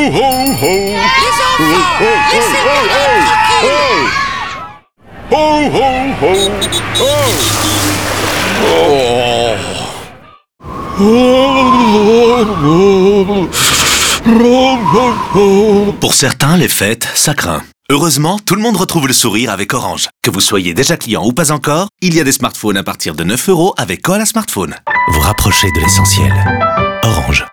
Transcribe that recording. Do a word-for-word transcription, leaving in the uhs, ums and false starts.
ho, ho. Les enfants, laissez le Père Noël tranquille. Ho, ho, ho. Pour certains, les fêtes, ça craint. Heureusement, tout le monde retrouve le sourire avec Orange. Que vous soyez déjà client ou pas encore, il y a des smartphones à partir de neuf euros avec Koala Smartphone. Vous rapprochez de l'essentiel. Orange.